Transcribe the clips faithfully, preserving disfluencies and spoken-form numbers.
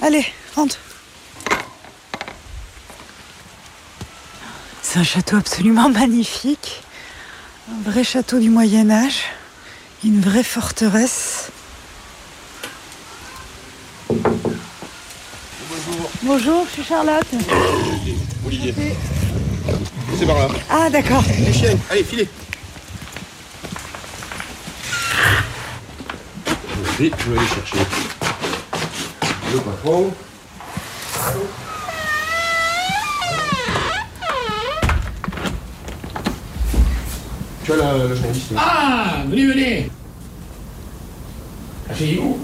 Allez, rentre. C'est un château absolument magnifique. Un vrai château du Moyen-Âge. Une vraie forteresse. Bonjour. Bonjour, je suis Charlotte. Euh, Olivier. C'est par là. Ah, d'accord. Les chiens, allez, filez. Oui, je vais aller chercher le patron. Tu as la, la journaliste. Ah, venez, venez. Asseyez-vous.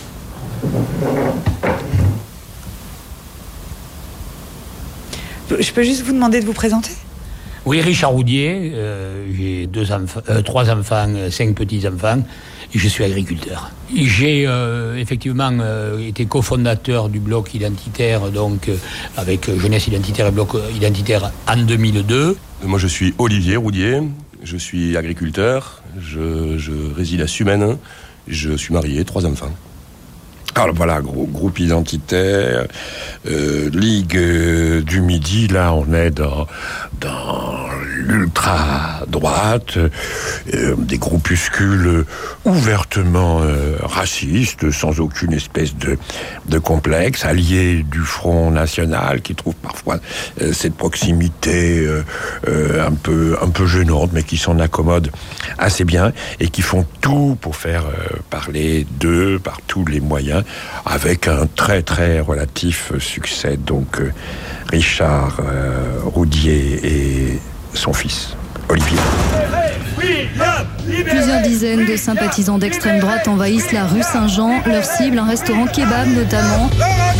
Je peux juste vous demander de vous présenter ? Oui, Richard Roudier, euh, j'ai deux enfants, euh, trois enfants, cinq petits-enfants, et je suis agriculteur. J'ai euh, effectivement euh, été cofondateur du bloc identitaire, donc euh, avec Jeunesse Identitaire et Bloc Identitaire en deux mille deux. Moi, je suis Olivier Roudier, je suis agriculteur, je, je réside à Sumène, je suis marié, trois enfants. Alors voilà, gros, groupe identitaire, euh, Ligue euh, du Midi, là on est dans, dans l'ultra-droite, euh, des groupuscules ouvertement euh, racistes, sans aucune espèce de, de complexe, alliés du Front National, qui trouvent parfois euh, cette proximité euh, euh, un peu, un peu gênante, mais qui s'en accommodent assez bien, et qui font tout pour faire euh, parler d'eux par tous les moyens, avec un très très relatif succès. Donc euh, Richard euh, Roudier et son fils Olivier. Plusieurs dizaines de sympathisants d'extrême droite envahissent la rue Saint-Jean. Leur cible, un restaurant kebab notamment.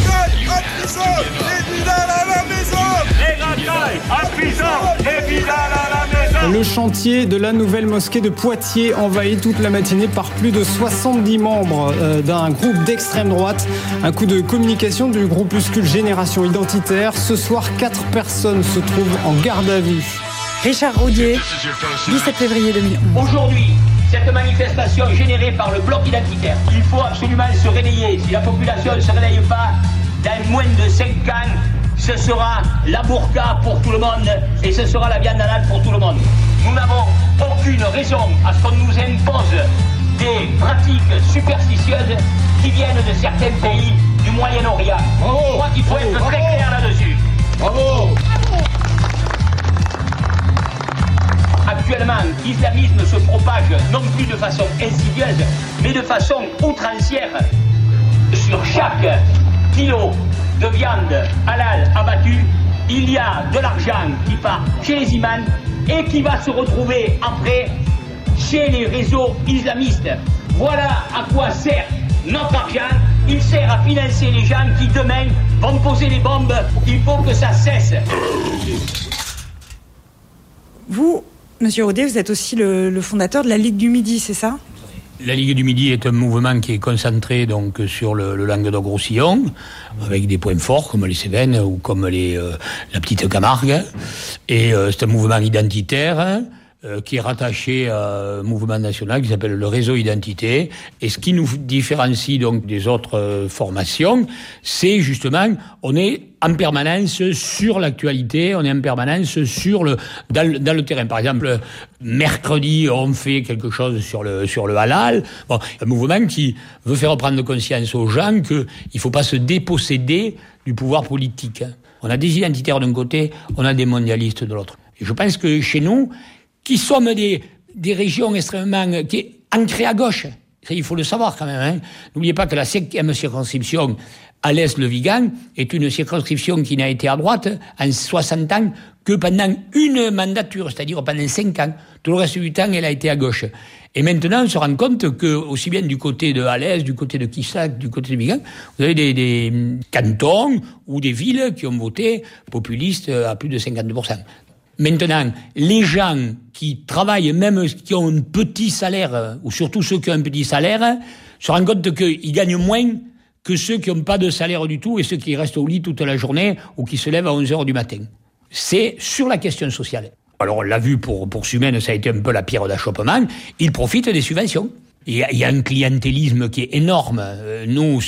Le chantier de la nouvelle mosquée de Poitiers envahi toute la matinée par plus de soixante-dix membres euh, d'un groupe d'extrême droite. Un coup de communication du groupuscule Génération Identitaire. Ce soir, quatre personnes se trouvent en garde à vue. Richard Roudier, dix-sept février deux mille onze. Aujourd'hui, cette manifestation est générée par le bloc identitaire. Il faut absolument se réveiller. Si la population ne se réveille pas, dans moins de cinq ans, ce sera la burqa pour tout le monde et ce sera la viande halal pour tout le monde. Nous n'avons aucune raison à ce qu'on nous impose des pratiques superstitieuses qui viennent de certains pays du Moyen-Orient. Je crois qu'il faut être très clair là-dessus. Bravo. Actuellement, l'islamisme se propage non plus de façon insidieuse, mais de façon outrancière. Sur chaque kilo de viande halal abattue, il y a de l'argent qui part chez les imams et qui va se retrouver après chez les réseaux islamistes. Voilà à quoi sert notre argent. Il sert à financer les gens qui demain vont poser les bombes. Il faut que ça cesse. Vous, Monsieur Roudier, vous êtes aussi le, le fondateur de la Ligue du Midi, c'est ça ? La Ligue du Midi est un mouvement qui est concentré donc sur le, le Languedoc-Roussillon, avec des points forts comme les Cévennes ou comme les, euh, la petite Camargue. Et euh, c'est un mouvement identitaire euh, qui est rattaché à un mouvement national qui s'appelle le Réseau Identité. Et ce qui nous différencie donc des autres euh, formations, c'est justement, on est en permanence sur l'actualité, on est en permanence sur le dans, le dans le terrain. Par exemple, mercredi, on fait quelque chose sur le sur le halal. Bon, un mouvement qui veut faire prendre conscience aux gens que il faut pas se déposséder du pouvoir politique. On a des identitaires d'un côté, on a des mondialistes de l'autre. Et je pense que chez nous, qui sommes des des régions extrêmement qui est ancrées à gauche, ça il faut le savoir quand même. Hein. N'oubliez pas que la cinquième circonscription à l'Est, le Vigan, est une circonscription qui n'a été à droite en soixante ans que pendant une mandature, c'est-à-dire pendant cinq ans. Tout le reste du temps, elle a été à gauche. Et maintenant, on se rend compte que, aussi bien du côté de Alès, du côté de Quissac, du côté de Vigan, vous avez des, des cantons ou des villes qui ont voté populistes à plus de cinquante pour cent. Maintenant, les gens qui travaillent, même qui ont un petit salaire, ou surtout ceux qui ont un petit salaire, se rendent compte qu'ils gagnent moins que ceux qui n'ont pas de salaire du tout et ceux qui restent au lit toute la journée ou qui se lèvent à onze heures du matin. C'est sur la question sociale. Alors on l'a vu pour, pour Sumène, ça a été un peu la pierre d'achoppement. Ils profitent des subventions. Il y a, il y a un clientélisme qui est énorme. Nous,